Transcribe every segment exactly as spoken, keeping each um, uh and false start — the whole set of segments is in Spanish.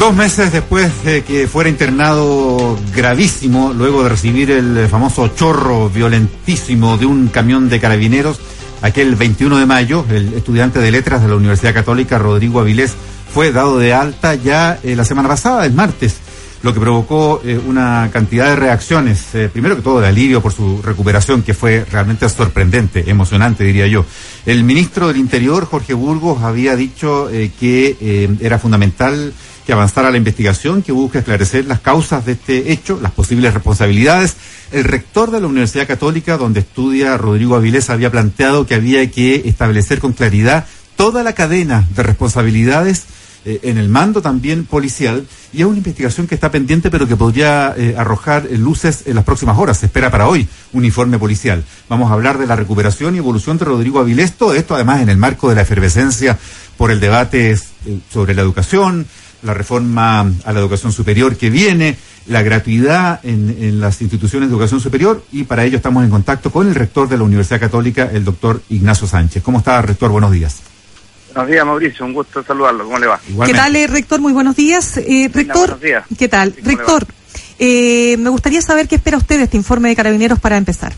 Dos meses después de que fuera internado gravísimo, luego de recibir el famoso chorro violentísimo de un camión de carabineros, aquel veintiuno de mayo, el estudiante de letras de la Universidad Católica, Rodrigo Avilés, fue dado de alta ya eh, la semana pasada, el martes, lo que provocó eh, una cantidad de reacciones. Eh, primero que todo, de alivio por su recuperación, que fue realmente sorprendente, emocionante, diría yo. El ministro del Interior, Jorge Burgos, había dicho eh, que eh, era fundamental que avanzara la investigación, que busca esclarecer las causas de este hecho, las posibles responsabilidades. El rector de la Universidad Católica, donde estudia Rodrigo Avilés, había planteado que había que establecer con claridad toda la cadena de responsabilidades eh, en el mando también policial, y es una investigación que está pendiente, pero que podría eh, arrojar eh, luces en las próximas horas. Se espera para hoy un informe policial. Vamos a hablar de la recuperación y evolución de Rodrigo Avilés, todo esto además en el marco de la efervescencia por el debate eh, sobre la educación, la reforma a la educación superior que viene, la gratuidad en, en las instituciones de educación superior, y para ello estamos en contacto con el rector de la Universidad Católica, el doctor Ignacio Sánchez. ¿Cómo está, rector? Buenos días. Buenos días, Mauricio, un gusto saludarlo. ¿Cómo le va? Igualmente. ¿Qué tal, eh, rector? Muy buenos días. Eh, rector, buenos días. ¿Qué tal? Sí, rector, eh, me gustaría saber qué espera usted de este informe de Carabineros para empezar.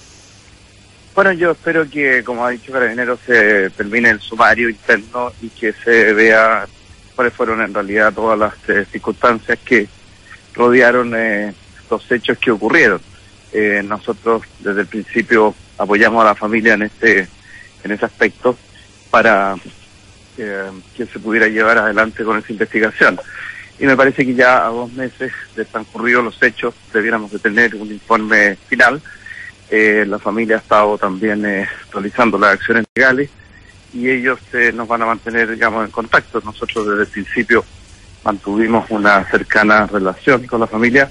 Bueno, yo espero que, como ha dicho Carabineros, se termine el sumario interno y que se vea cuáles fueron en realidad todas las eh, circunstancias que rodearon eh, los hechos que ocurrieron. Eh, nosotros desde el principio apoyamos a la familia en este en ese aspecto para eh, que se pudiera llevar adelante con esa investigación. Y me parece que ya a dos meses de transcurridos los hechos debiéramos de tener un informe final. Eh, la familia ha estado también eh, realizando las acciones legales, y ellos eh, nos van a mantener, digamos, en contacto. Nosotros desde el principio mantuvimos una cercana relación con la familia,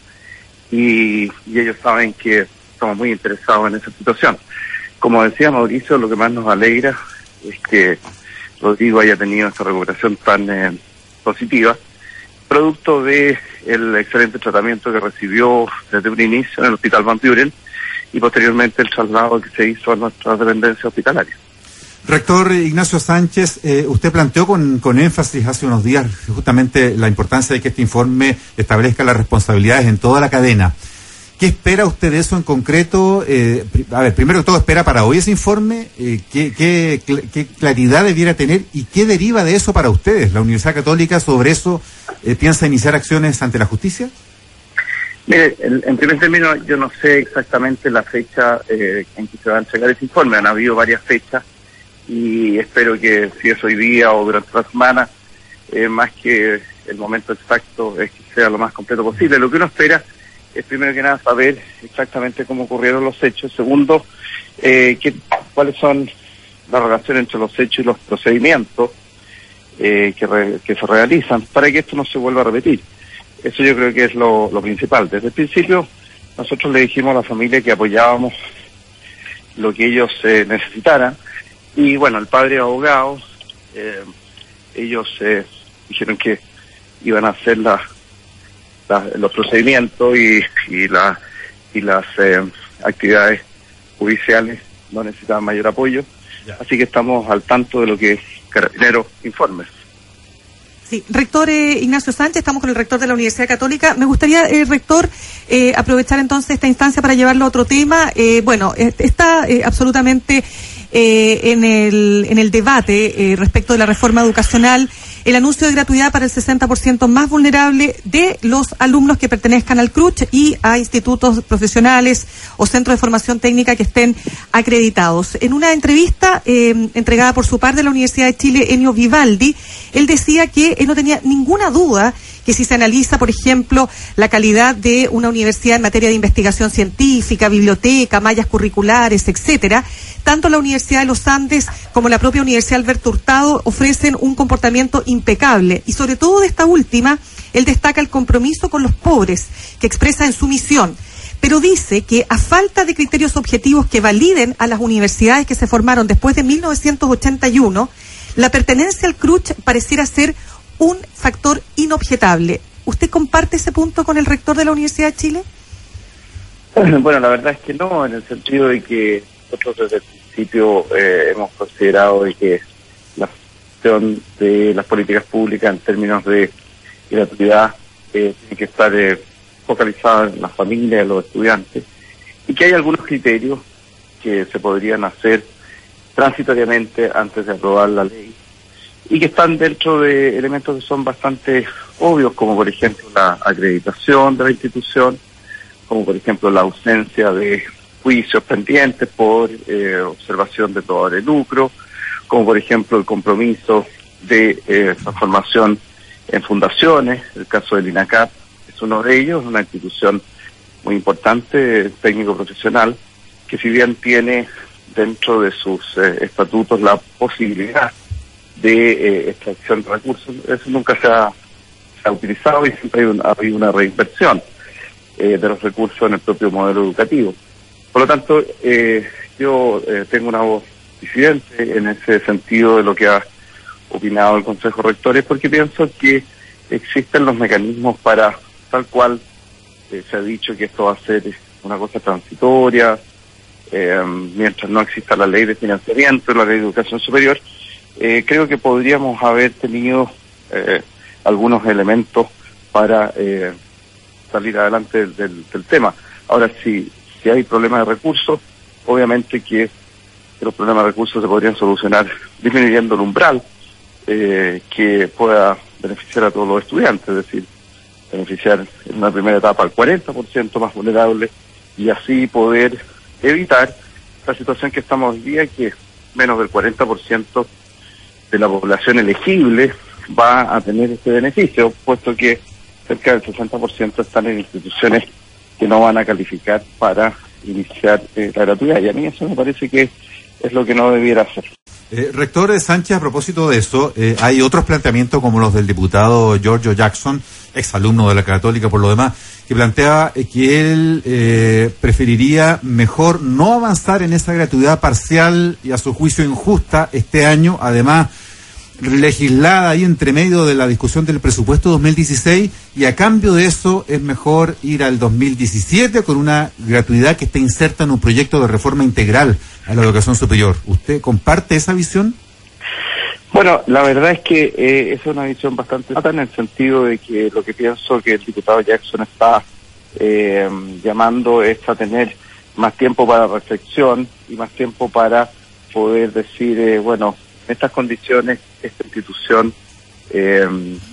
y, y ellos saben que estamos muy interesados en esa situación. Como decía Mauricio, lo que más nos alegra es que Rodrigo haya tenido esta recuperación tan eh, positiva, producto de el excelente tratamiento que recibió desde un inicio en el Hospital Van Buren, y posteriormente el traslado que se hizo a nuestra dependencia hospitalaria. Rector Ignacio Sánchez, eh, usted planteó con, con énfasis hace unos días justamente la importancia de que este informe establezca las responsabilidades en toda la cadena. ¿Qué espera usted de eso en concreto? Eh, a ver, primero que todo, ¿espera para hoy ese informe? Eh, ¿qué, qué, ¿Qué claridad debiera tener y qué deriva de eso para ustedes? ¿La Universidad Católica sobre eso eh, piensa iniciar acciones ante la justicia? Mire, en, en primer término, yo no sé exactamente la fecha eh, en que se va a entregar ese informe. Han habido varias fechas, y espero que si es hoy día o durante la semana, eh, más que el momento exacto, es que sea lo más completo posible. Lo que uno espera es, primero que nada, saber exactamente cómo ocurrieron los hechos. Segundo, eh, qué, cuáles son las relaciones entre los hechos y los procedimientos eh, que, re, que se realizan, para que esto no se vuelva a repetir. Eso yo creo que es lo, lo principal. Desde el principio nosotros le dijimos a la familia que apoyábamos lo que ellos eh, necesitaran, y bueno, el padre abogado, eh, ellos eh, dijeron que iban a hacer la, la, los procedimientos y, y, la, y las eh, actividades judiciales, no necesitaban mayor apoyo. Ya. Así que estamos al tanto de lo que Carabineros informe. Sí, rector eh, Ignacio Sánchez, estamos con el rector de la Universidad Católica. Me gustaría, eh, rector, eh, aprovechar entonces esta instancia para llevarlo a otro tema. Eh, bueno, eh, está eh, absolutamente eh, en el en el debate eh, respecto de la reforma educacional el anuncio de gratuidad para el sesenta por ciento más vulnerable de los alumnos que pertenezcan al C R U C H y a institutos profesionales o centros de formación técnica que estén acreditados. En una entrevista eh, entregada por su par de la Universidad de Chile, Enio Vivaldi, él decía que él no tenía ninguna duda que si se analiza, por ejemplo, la calidad de una universidad en materia de investigación científica, biblioteca, mallas curriculares, etcétera, tanto la Universidad de los Andes como la propia Universidad Alberto Hurtado ofrecen un comportamiento impecable. Y sobre todo de esta última, él destaca el compromiso con los pobres, que expresa en su misión. Pero dice que a falta de criterios objetivos que validen a las universidades que se formaron después de mil novecientos ochenta y uno, la pertenencia al C R U C H pareciera ser un factor inobjetable. ¿Usted comparte ese punto con el rector de la Universidad de Chile? Bueno, la verdad es que no, en el sentido de que nosotros desde el principio eh, hemos considerado de que la gestión de las políticas públicas en términos de gratuidad eh, tiene que estar eh, focalizada en las familias, en los estudiantes, y que hay algunos criterios que se podrían hacer transitoriamente antes de aprobar la ley, y que están dentro de elementos que son bastante obvios, como por ejemplo la acreditación de la institución, como por ejemplo la ausencia de juicios pendientes por eh, observación de probable lucro, como por ejemplo el compromiso de eh, transformación en fundaciones. El caso del INACAP es uno de ellos, una institución muy importante, técnico-profesional, que si bien tiene dentro de sus eh, estatutos la posibilidad de eh, extracción de recursos, eso nunca se ha, se ha utilizado, y siempre hay, un, hay una reinversión eh, de los recursos en el propio modelo educativo. Por lo tanto, eh, yo eh, tengo una voz disidente en ese sentido de lo que ha opinado el Consejo de Rectores, porque pienso que existen los mecanismos para, tal cual eh, se ha dicho que esto va a ser una cosa transitoria, eh, mientras no exista la ley de financiamiento, la ley de educación superior. Eh, creo que podríamos haber tenido eh, algunos elementos para eh, salir adelante del, del, del tema. Ahora, si, si hay problemas de recursos, obviamente que los problemas de recursos se podrían solucionar disminuyendo el umbral eh, que pueda beneficiar a todos los estudiantes, es decir, beneficiar en una primera etapa al cuarenta por ciento más vulnerable, y así poder evitar la situación que estamos hoy día, que menos del cuarenta por ciento de la población elegible va a tener este beneficio, puesto que cerca del sesenta por ciento están en instituciones que no van a calificar para iniciar eh, la gratuidad, y a mí eso me parece que es lo que no debiera hacer. Eh, rector Sánchez, a propósito de eso, eh, hay otros planteamientos como los del diputado Giorgio Jackson, exalumno de la Católica por lo demás, que planteaba eh, que él eh, preferiría mejor no avanzar en esa gratuidad parcial y a su juicio injusta este año, además legislada ahí entre medio de la discusión del presupuesto dos mil dieciséis, y a cambio de eso es mejor ir al dos mil diecisiete con una gratuidad que esté inserta en un proyecto de reforma integral a la educación superior. ¿Usted comparte esa visión? Bueno, la verdad es que eh, es una visión bastante en el sentido de que lo que pienso que el diputado Jackson está eh, llamando es a tener más tiempo para reflexión y más tiempo para poder decir, eh, bueno, en estas condiciones esta institución eh,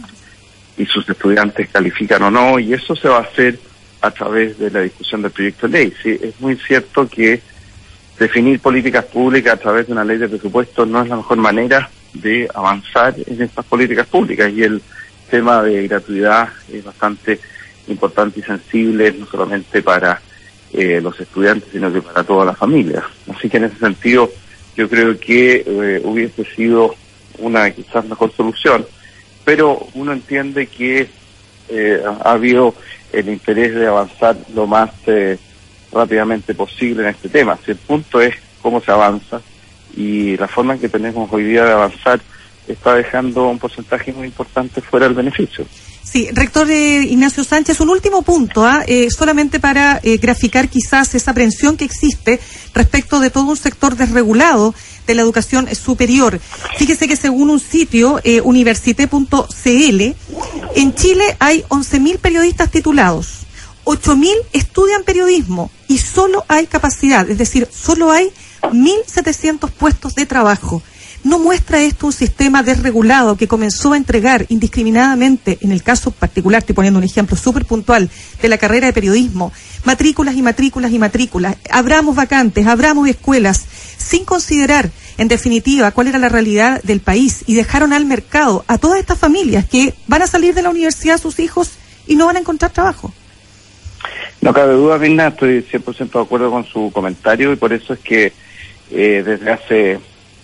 y sus estudiantes califican o no, y eso se va a hacer a través de la discusión del proyecto de ley. Sí, es muy cierto que definir políticas públicas a través de una ley de presupuesto no es la mejor manera de avanzar en estas políticas públicas, y el tema de gratuidad es bastante importante y sensible, no solamente para eh, los estudiantes, sino que para toda la familia. Así que en ese sentido yo creo que eh, hubiese sido una quizás mejor solución, pero uno entiende que eh, ha habido el interés de avanzar lo más eh, rápidamente posible en este tema. Si el punto es cómo se avanza, y la forma en que tenemos hoy día de avanzar está dejando un porcentaje muy importante fuera del beneficio. Sí, rector eh, Ignacio Sánchez, un último punto, ¿ah? eh, solamente para eh, graficar quizás esa aprensión que existe respecto de todo un sector desregulado de la educación superior. Fíjese que según un sitio, eh, université punto c l, en Chile hay once mil periodistas titulados, ocho mil estudian periodismo y solo hay capacidad, es decir, solo hay mil setecientos puestos de trabajo. ¿No muestra esto un sistema desregulado que comenzó a entregar indiscriminadamente, en el caso particular, estoy poniendo un ejemplo súper puntual, de la carrera de periodismo, matrículas y matrículas y matrículas, abramos vacantes, abramos escuelas, sin considerar, en definitiva, cuál era la realidad del país, y dejaron al mercado a todas estas familias que van a salir de la universidad sus hijos y no van a encontrar trabajo? No cabe duda, Mirna, estoy cien por ciento de acuerdo con su comentario, y por eso es que eh, desde hace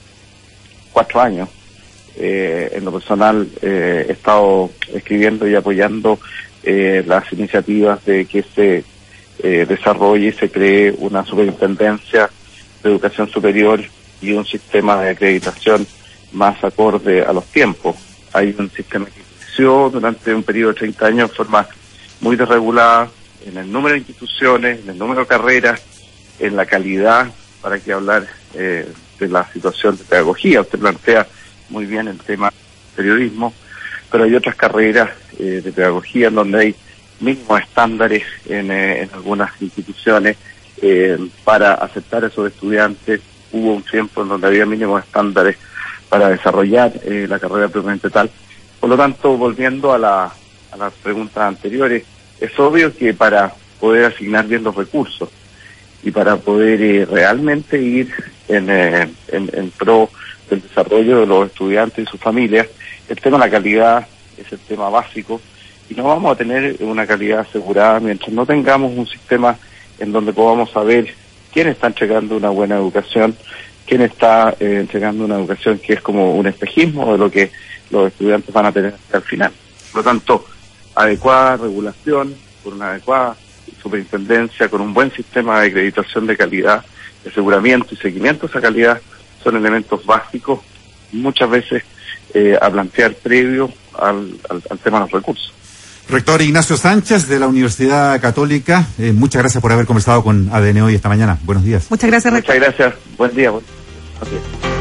cuatro años, eh, en lo personal, eh, he estado escribiendo y apoyando eh, las iniciativas de que se eh, desarrolle y se cree una superintendencia de educación superior y un sistema de acreditación más acorde a los tiempos. Hay un sistema que creció durante un periodo de treinta años de forma muy desregulada en el número de instituciones, en el número de carreras, en la calidad, para que hablar eh, de la situación de pedagogía. Usted plantea muy bien el tema del periodismo. pero hay otras carreras eh, de pedagogía en donde hay mismos estándares en, eh, en algunas instituciones eh, para aceptar a esos estudiantes. Hubo un tiempo en donde había mínimos estándares para desarrollar eh, la carrera propiamente tal. Por lo tanto, volviendo a, la, a las preguntas anteriores, es obvio que para poder asignar bien los recursos y para poder eh, realmente ir en, eh, en, en pro del desarrollo de los estudiantes y sus familias, el tema de la calidad es el tema básico, y no vamos a tener una calidad asegurada mientras no tengamos un sistema en donde podamos saber quién está entregando una buena educación, quién está eh, entregando una educación que es como un espejismo de lo que los estudiantes van a tener hasta el final. Por lo tanto, adecuada regulación, por una adecuada superintendencia, con un buen sistema de acreditación de calidad, de aseguramiento y seguimiento de esa calidad, son elementos básicos, muchas veces eh, a plantear previo al, al, al tema de los recursos. Rector Ignacio Sánchez, de la Universidad Católica, eh, muchas gracias por haber conversado con A D N Hoy esta mañana. Buenos días. Muchas gracias, rector. Muchas gracias. Buen día. Buen día.